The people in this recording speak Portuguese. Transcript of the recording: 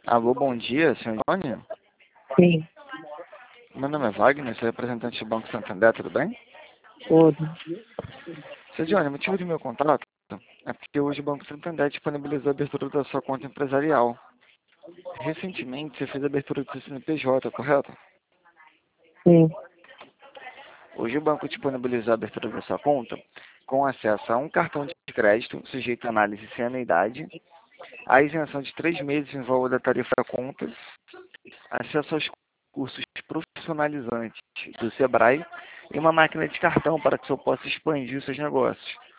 Alô, bom dia, senhor Johnny. Sim, Meu nome é Wagner, sou representante do Banco Santander, tudo bem? pode. Senhor Johnny, o motivo do meu contato é porque hoje o Banco Santander disponibilizou a abertura da sua conta empresarial. Recentemente você fez a abertura do seu CNPJ, correto? Sim, Hoje o banco disponibilizou a abertura da sua conta com acesso a um cartão de crédito sujeito a análise sem anuidade, a isenção de 3 meses em valor da tarifa contas, acesso aos cursos profissionalizantes do Sebrae e uma máquina de cartão para que o senhor possa expandir os seus negócios.